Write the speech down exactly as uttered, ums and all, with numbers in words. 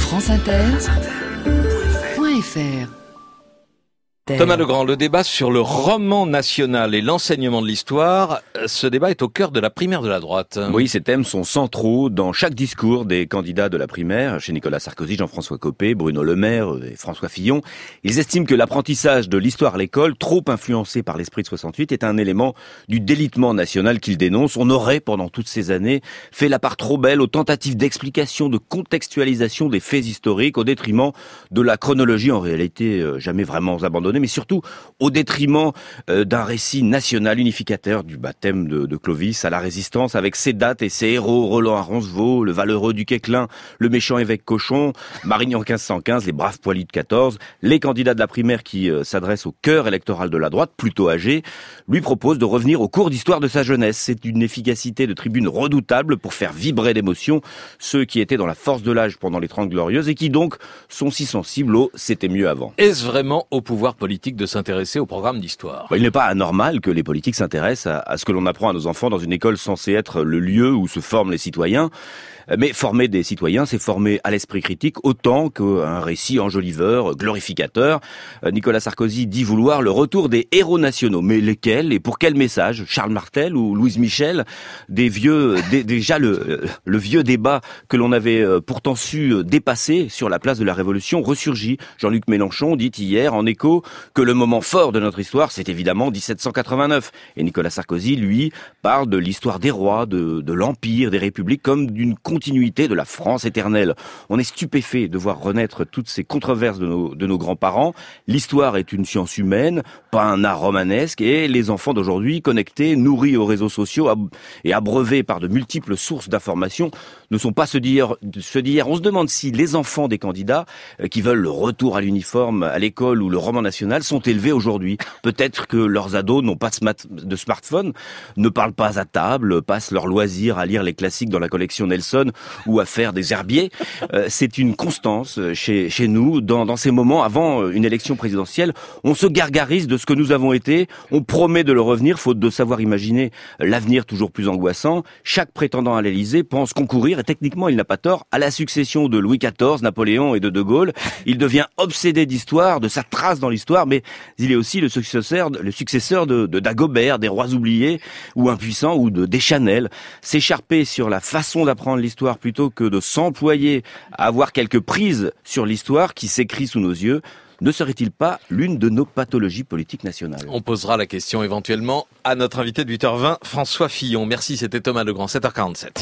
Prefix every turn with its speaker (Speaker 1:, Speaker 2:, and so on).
Speaker 1: France Inter point F R.
Speaker 2: Thomas Legrand, le débat sur le roman national et l'enseignement de l'histoire, ce débat est au cœur de la primaire de la droite.
Speaker 3: Oui, ces thèmes sont centraux dans chaque discours des candidats de la primaire, chez Nicolas Sarkozy, Jean-François Copé, Bruno Le Maire et François Fillon. Ils estiment que l'apprentissage de l'histoire à l'école, trop influencé par l'esprit de soixante-huit, est un élément du délitement national qu'ils dénoncent. On aurait, pendant toutes ces années, fait la part trop belle aux tentatives d'explication, de contextualisation des faits historiques, au détriment de la chronologie, en réalité jamais vraiment abandonnée, mais surtout au détriment euh, d'un récit national unificateur du baptême de, de Clovis à la Résistance, avec ses dates et ses héros, Roland à Roncevaux, le valeureux du Quéclin, le méchant évêque Cochon, Marigny en quinze cent quinze, les braves poilus de quatorze. Les candidats de la primaire qui euh, s'adressent au cœur électoral de la droite, plutôt âgé, lui proposent de revenir au cours d'histoire de sa jeunesse. C'est une efficacité de tribune redoutable pour faire vibrer d'émotion ceux qui étaient dans la force de l'âge pendant les Trente Glorieuses et qui donc sont si sensibles au « c'était mieux avant ».
Speaker 2: Est-ce vraiment au pouvoir politique de s'intéresser au programme d'histoire?
Speaker 3: Il n'est pas anormal que les politiques s'intéressent à, à ce que l'on apprend à nos enfants dans une école censée être le lieu où se forment les citoyens. Mais former des citoyens, c'est former à l'esprit critique autant qu'un récit enjoliveur, glorificateur. Nicolas Sarkozy dit vouloir le retour des héros nationaux. Mais lesquels et pour quel message? Charles Martel ou Louise Michel? Des vieux, des, déjà le, le vieux débat que l'on avait pourtant su dépasser sur la place de la Révolution ressurgit. Jean-Luc Mélenchon dit hier en écho que le moment fort de notre histoire, c'est évidemment dix-sept cent quatre-vingt-neuf. Et Nicolas Sarkozy, lui, parle de l'histoire des rois, de, de l'Empire, des républiques, comme d'une continuité de la France éternelle. On est stupéfait de voir renaître toutes ces controverses de nos, de nos grands-parents. L'histoire est une science humaine, pas un art romanesque, et les enfants d'aujourd'hui, connectés, nourris aux réseaux sociaux et abreuvés par de multiples sources d'informations, ne sont pas ceux d'hier. Ceux d'hier. On se demande si les enfants des candidats qui veulent le retour à l'uniforme à l'école ou le roman national sont élevés aujourd'hui. Peut-être que leurs ados n'ont pas de smartphone, ne parlent pas à table, passent leur loisir à lire les classiques dans la collection Nelson ou à faire des herbiers. Euh, c'est une constance chez, chez nous, dans, dans ces moments avant une élection présidentielle. On se gargarise de ce que nous avons été, on promet de le revenir, faute de savoir imaginer l'avenir toujours plus angoissant. Chaque prétendant à l'Élysée pense concourir, et techniquement il n'a pas tort, à la succession de Louis quatorze, Napoléon et de De Gaulle. Il devient obsédé d'histoire, de sa trace dans l'histoire, mais il est aussi le successeur, le successeur de, de Dagobert, des rois oubliés ou impuissants, ou de Deschanel. S'écharper sur la façon d'apprendre l'histoire plutôt que de s'employer à avoir quelques prises sur l'histoire qui s'écrit sous nos yeux, ne serait-il pas l'une de nos pathologies politiques nationales?
Speaker 2: On posera la question éventuellement à notre invité de huit heures vingt, François Fillon. Merci, c'était Thomas Legrand, sept heures quarante-sept.